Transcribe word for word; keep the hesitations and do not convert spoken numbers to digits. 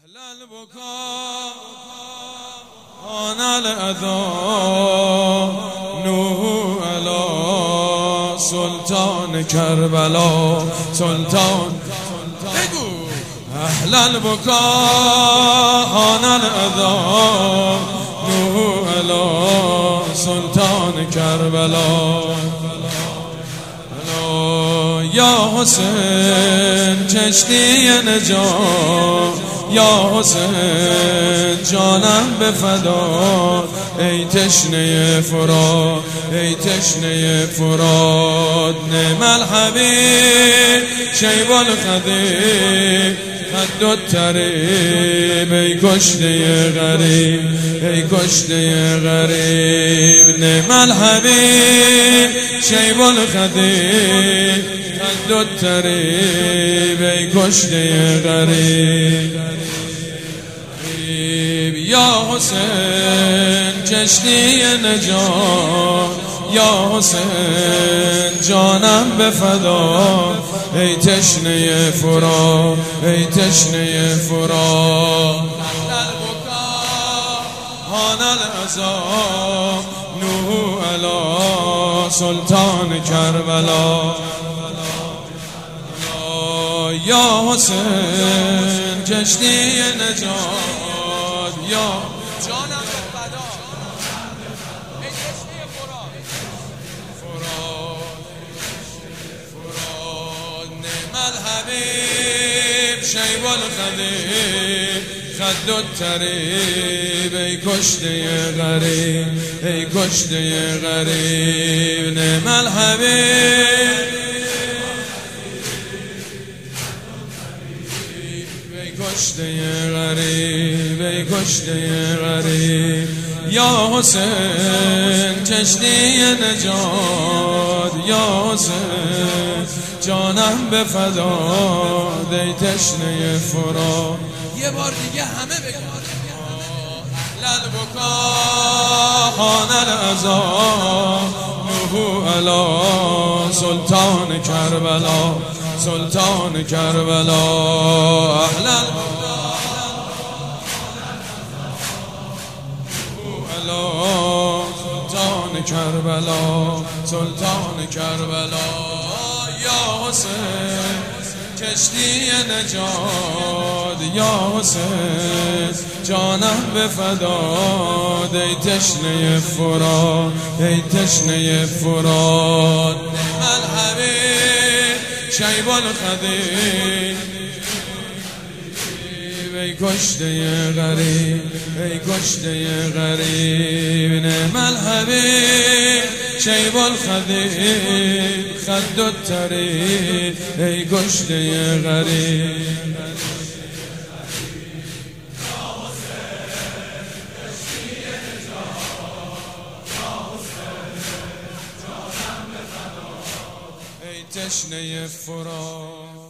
أهل البكاء آن الأذى نوح على سلطان کربلا سلطان بگو أهل البكاء آن الأذى نوح على سلطان کربلا یا حسین کشتی نجات یا حسین جانم به فدا ای تشنه فرات ای تشنه فرات نعم الحبیب شیب الخدیب خد الطریب ای کشته غریب ای کشته غریب نعم الحبیب شیب الخدیب خد الطریب ای کشته غریب یا حسین کشتی نجات یا حسین جانم به فدا ای تشنه فرات ای تشنه فرات هان العذاب نوح علی سلطان کربلا یا حسین کشتی نجات یا جانم به فدا ای کشتی فرات فرات نعم الحبیب شیب الخدیب خد الطریب ای کشته غریب ای کشته غریب نعم الحبیب کشته غریب ای کشته غریب یا حسین کشتی نجات یا حسین جانم به فدا ای تشنه فرات یه بار دیگه همه بگن اهل البکا خان العذاب نوح علی سلطان کربلا سلطان کربلا اهل البکا سلطان کربلا سلطان کربلا یا حسین کشتی نجات یا حسین جانم به فدا ای تشنه فرات ای تشنه فرات نعم الحبیب شیب الخدیب ای کشته غریب ای کشته غریب نعم الحبیب شیب الخدیب خد الطریب ای کشته غریب ای تشنه فرات